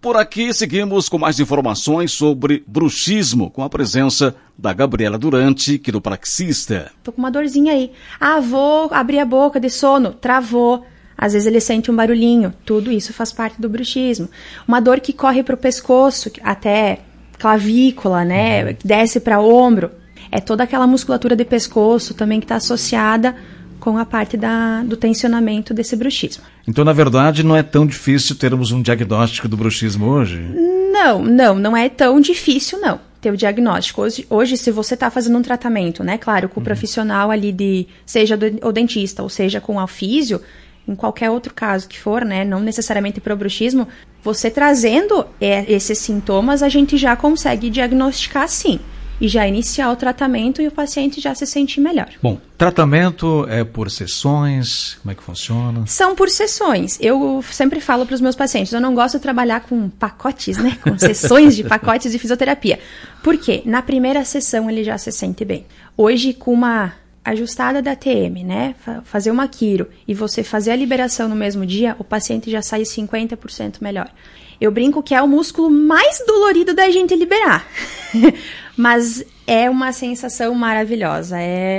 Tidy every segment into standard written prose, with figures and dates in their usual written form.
Por aqui seguimos com mais informações sobre bruxismo, com a presença da Gabriela Durante, quiropraxista. Tô com uma dorzinha aí. Vou abrir a boca de sono, travou. Às vezes ele sente um barulhinho. Tudo isso faz parte do bruxismo. Uma dor que corre pro pescoço, até clavícula, né? Desce para ombro. É toda aquela musculatura de pescoço também que está associada com a parte do tensionamento desse bruxismo. Então, na verdade, não é tão difícil termos um diagnóstico do bruxismo hoje? Não é tão difícil, não, ter o diagnóstico. Hoje, se você está fazendo um tratamento, né, claro, com o profissional ali seja o dentista, ou seja, com o físio, em qualquer outro caso que for, né, não necessariamente para o bruxismo, você trazendo esses sintomas, a gente já consegue diagnosticar sim. E já iniciar o tratamento e o paciente já se sentir melhor. Bom, tratamento é por sessões? Como é que funciona? São por sessões. Eu sempre falo para os meus pacientes, eu não gosto de trabalhar com pacotes, né? Com sessões de pacotes de fisioterapia. Por quê? Na primeira sessão ele já se sente bem. Hoje, com uma ajustada da TM, né? Fazer uma quiro e você fazer a liberação no mesmo dia, o paciente já sai 50% melhor. Eu brinco que é o músculo mais dolorido da gente liberar. Mas é uma sensação maravilhosa.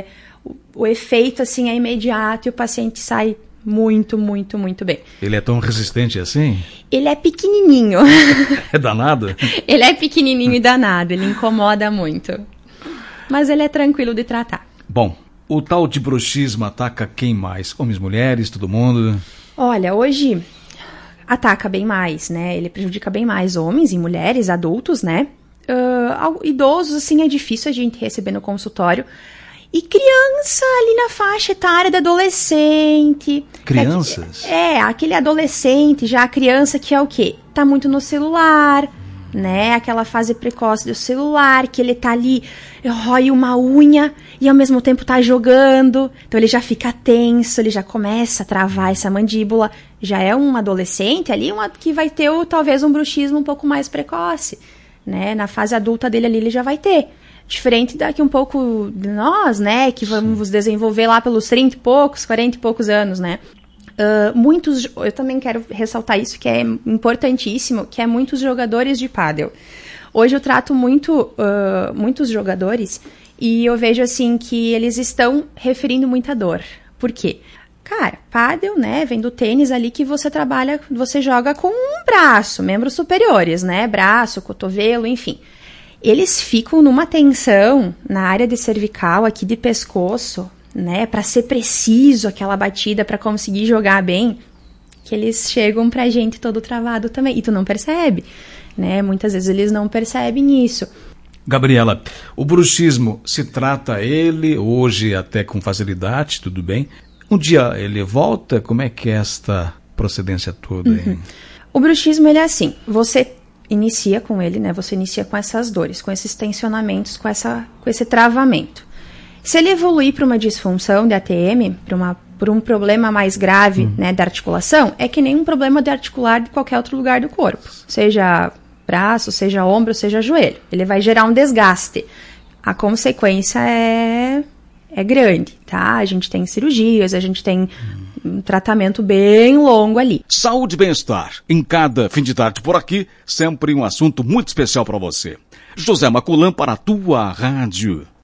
O efeito, assim, é imediato e o paciente sai muito, muito, muito bem. Ele é tão resistente assim? Ele é pequenininho. É danado? Ele é pequenininho e danado. Ele incomoda muito. Mas ele é tranquilo de tratar. Bom, o tal de bruxismo ataca quem mais? Homens, mulheres, todo mundo? Olha, hoje ataca bem mais, né? Ele prejudica bem mais homens e mulheres, adultos, né? Idosos, assim, é difícil a gente receber no consultório. E criança ali na faixa etária da adolescente. Crianças? Aquele adolescente, já a criança que é o quê? Tá muito no celular, né? Aquela fase precoce do celular, que ele tá ali, rói uma unha e ao mesmo tempo tá jogando. Então ele já fica tenso, ele já começa a travar essa mandíbula. Já é um adolescente ali, que vai ter talvez um bruxismo um pouco mais precoce, né? Na fase adulta dele ali ele já vai ter. Diferente daqui um pouco de nós, né? Que vamos desenvolver lá pelos 30 e poucos, 40 e poucos anos, né? Eu também quero ressaltar isso, que é importantíssimo, que é muitos jogadores de pádel. Hoje eu trato muitos jogadores e eu vejo, assim, que eles estão referindo muita dor. Por quê? Cara, pádel, né, vem do tênis ali que você joga com um braço, membros superiores, né, braço, cotovelo, enfim. Eles ficam numa tensão na área de cervical, aqui de pescoço, né, para ser preciso aquela batida, para conseguir jogar bem, que eles chegam pra gente todo travado também, e tu não percebe, né, muitas vezes eles não percebem isso. Gabriela, o bruxismo se trata ele hoje até com facilidade, tudo bem? Um dia ele volta? Como é que é esta procedência toda? O bruxismo, ele é assim, você inicia com ele, né? Você inicia com essas dores, com esses tensionamentos, com esse travamento. Se ele evoluir para uma disfunção de ATM, por um problema mais grave, né, da articulação, é que nem um problema de articular de qualquer outro lugar do corpo. Seja braço, seja ombro, seja joelho. Ele vai gerar um desgaste. A consequência é grande, tá? A gente tem cirurgias, a gente tem um tratamento bem longo ali. Saúde e bem-estar. Em cada fim de tarde por aqui, sempre um assunto muito especial para você. José Maculam para a tua rádio.